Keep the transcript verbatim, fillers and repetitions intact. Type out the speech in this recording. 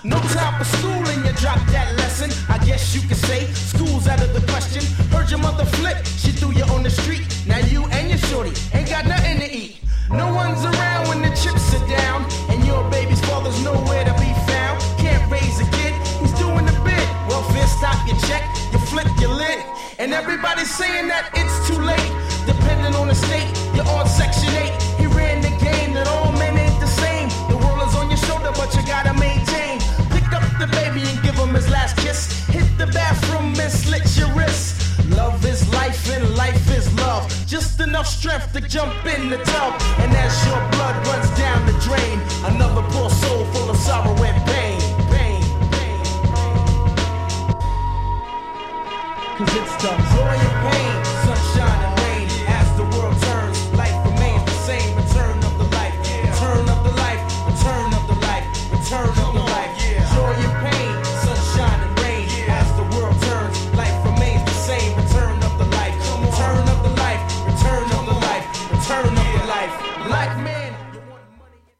No time for schooling, you dropped that lesson. I guess you could say school's out of the question. Heard your mother flip, she threw you on the street. Now you and your shorty ain't got nothing to eat. No one's around when the chips are down, and your baby's father's nowhere to be found. Can't raise a kid, he's doing the bid. Welfare stop, you check, you flip your lid. And everybody's saying that it's too late. Depending on the state, you're on section eight. He ran the game that all men ain't the same. The world is on your shoulder, but you gotta maintain. Pick up the baby and give him his last kiss. Hit the bathroom and slit your wrist. Love is life and life is love. Just enough strength to jump in the tub. And as your blood runs down